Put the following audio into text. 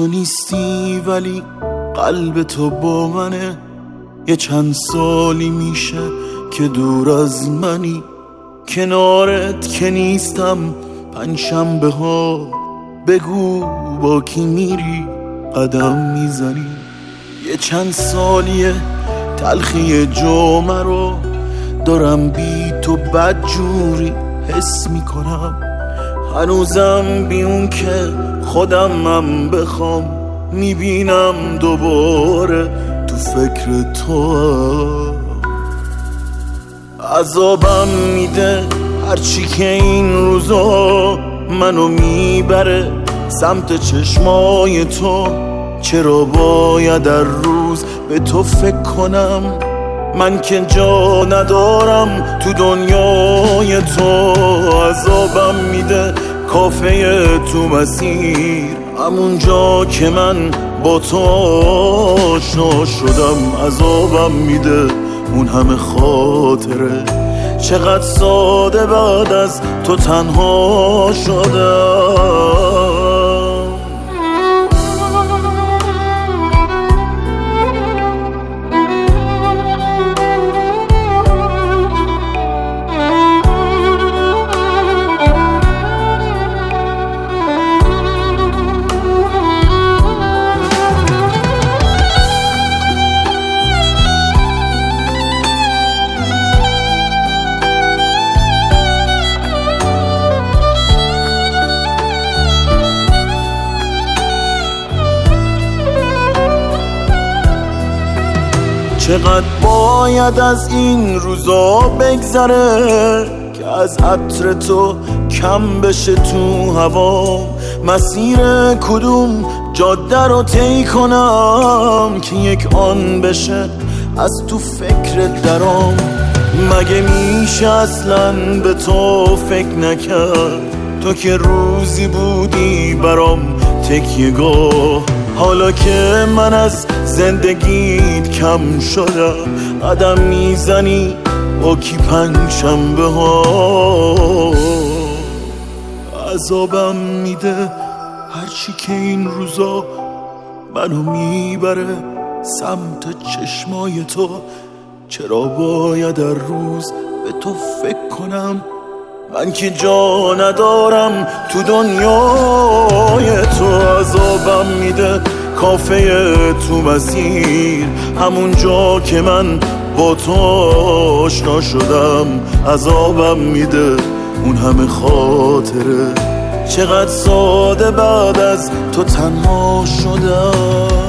تو نیستی ولی قلب تو با منه. یه چند سالی میشه که دور از منی، کنارت که نیستم پنجشنبه ها. بگو با کی میری قدم میزنی. یه چند سالیه تلخی جمعه رو دارم بی تو بدجوری حس میکنم. هنوزم بی اون که خودمم بخوام میبینم دوباره تو فکر تو. عذابم میده هرچی که این روزا منو میبره سمت چشمای تو. چرا باید در روز به تو فکر کنم؟ من که جا ندارم تو دنیای تو. عذابم میده کافه تو مسیر، همونجا که من با تو آشنا شدم. عذابم میده اون همه خاطره، چقدر ساده بعد از تو تنها شدم. چقدر باید از این روزا بگذره که از عطر تو کم بشه تو هوا. مسیر کدوم جاده رو طی کنم که یک آن بشه از تو فکر درام. مگه میشه اصلا به تو فکر نکرد؟ تو که روزی بودی برام تکیه‌گاه. حالا که من از زندگیت کم شدم قدم میزنی با کی پنجشنبه ها. عذابم میده هرچی که این روزا منو میبره سمت چشمای تو. چرا باید در روز به تو فکر کنم؟ من که جا ندارم تو دنیای تو. عذابم میده کافه تو مسیر، همونجا که من با تو آشنا شدم. عذابم میده اون همه خاطره، چقدر ساده بعد از تو تنها شدم.